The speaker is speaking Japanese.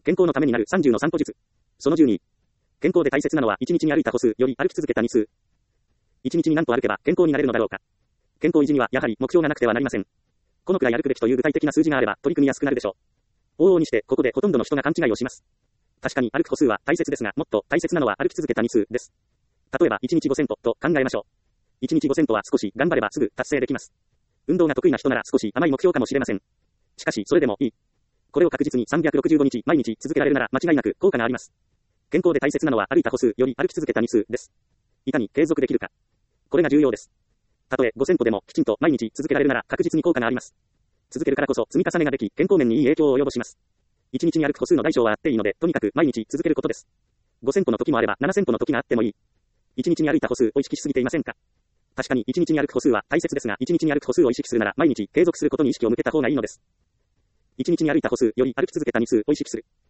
健康のためになる30の散歩術。その12。健康で大切なのは1日に歩いた歩数より歩き続けた日数。1日に何歩歩けば健康になれるのだろうか。健康維持にはやはり目標がなくてはなりません。このくらい歩くべきという具体的な数字があれば取り組みやすくなるでしょう。往々にしてここでほとんどの人が勘違いをします。確かに歩く歩数は大切ですが、もっと大切なのは歩き続けた日数です。例えば1日5000歩と考えましょう。1日5000歩は少し頑張ればすぐ達成できます。運動が得意な人なら少し甘い目標かもしれません。しかしそれでもいい。これを確実に365日毎日続けられるなら間違いなく効果があります。健康で大切なのは歩いた歩数より歩き続けた日数です。いかに継続できるか。これが重要です。たとえ5000歩でもきちんと毎日続けられるなら確実に効果があります。続けるからこそ積み重ねができ、健康面にいい影響を及ぼします。1日に歩く歩数の大小はあっていいので、とにかく毎日続けることです。5000歩の時もあれば7000歩の時があってもいい。1日に歩いた歩数を意識しすぎていませんか？確かに1日に歩く歩数は大切ですが、1日に歩く歩数を意識するなら毎日継続することに意識を向けた方がいいのです。1日に歩いた歩数より歩き続けた日数を意識する。